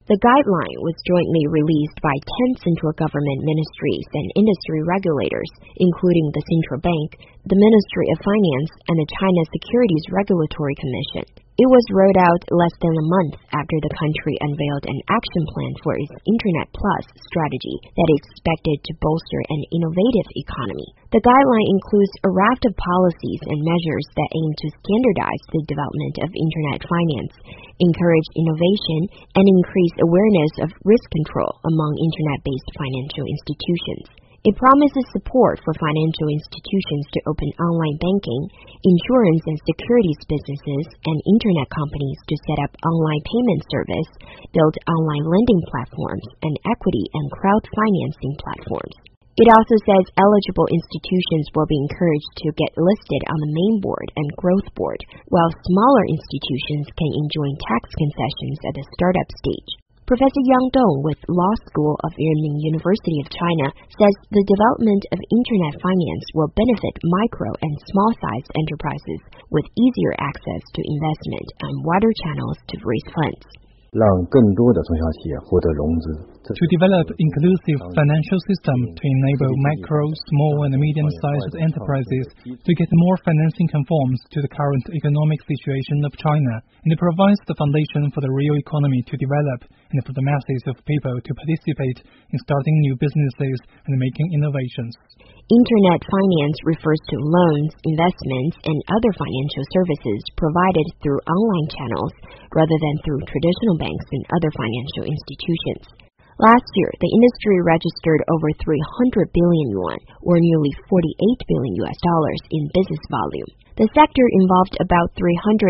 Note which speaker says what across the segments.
Speaker 1: The guideline was jointly released by 10 central government ministries and industry regulators, including the Central Bank, the Ministry of Finance, and the China Securities Regulatory Commission. It was rolled out less than a month after the country unveiled an action plan for its Internet Plus strategy that is expected to bolster an innovative economy. The guideline includes a raft of policies and measures that aim to standardize the development of Internet finance, encourage innovation, and increase awareness of risk control among Internet-based financial institutions. It promises support for financial institutions to open online banking, insurance and securities businesses, and Internet companies to set up online payment service, build online lending platforms, and equity and crowd financing platforms. It also says eligible institutions will be encouraged to get listed on the main board and growth board, while smaller institutions can enjoy tax concessions at the startup stage. Professor Yang Dong with Law School of Renmin University of China says the development of Internet finance will benefit micro and small-sized enterprises with easier access to investment and wider channels to raise funds.
Speaker 2: 让更多的中小企业获得融资。
Speaker 3: To develop inclusive financial system to enable micro, small and medium-sized enterprises to get more financing conforms to the current economic situation of China, and it provides the foundation for the real economy to develop and for the masses of people to participate in starting new businesses and making innovations.
Speaker 1: Internet finance refers to loans, investments, and other financial services provided through online channels rather than through traditional banks and other financial institutions. Last year, the industry registered over 300 billion yuan, or nearly $48 billion in business volume. The sector involved about 390,000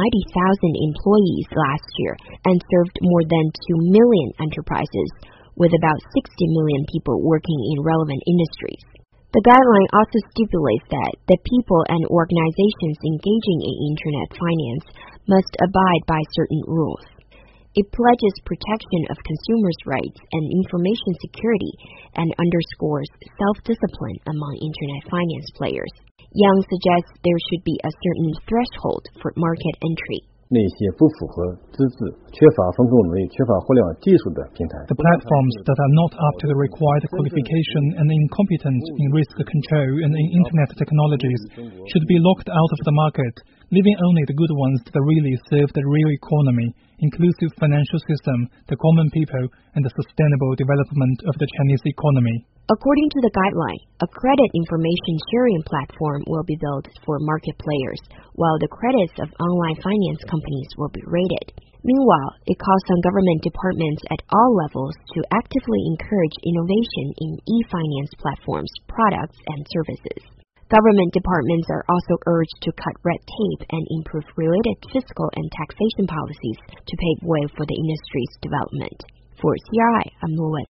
Speaker 1: employees last year and served more than 2 million enterprises, with about 60 million people working in relevant industries. The guideline also stipulates that the people and organizations engaging in Internet finance must abide by certain rules. It pledges protection of consumers' rights and information security and underscores self-discipline among Internet finance players. Yang suggests there should be a certain threshold for market entry.
Speaker 2: 那些不符合资质、缺乏风控能力、缺乏互联网技术的平台。
Speaker 3: The platforms that are not up to the required qualification and incompetent in risk control and in Internet technologies should be locked out of the market, leaving only the good ones that really serve the real economy, inclusive financial system, the common people, and the sustainable development of the Chinese economy.
Speaker 1: According to the guideline, a credit information sharing platform will be built for market players, while the credits of online finance companies will be rated. Meanwhile, it calls on government departments at all levels to actively encourage innovation in e-finance platforms, products, and services. Government departments are also urged to cut red tape and improve related fiscal and taxation policies to pave way for the industry's development. For CRI, I'm Luwen.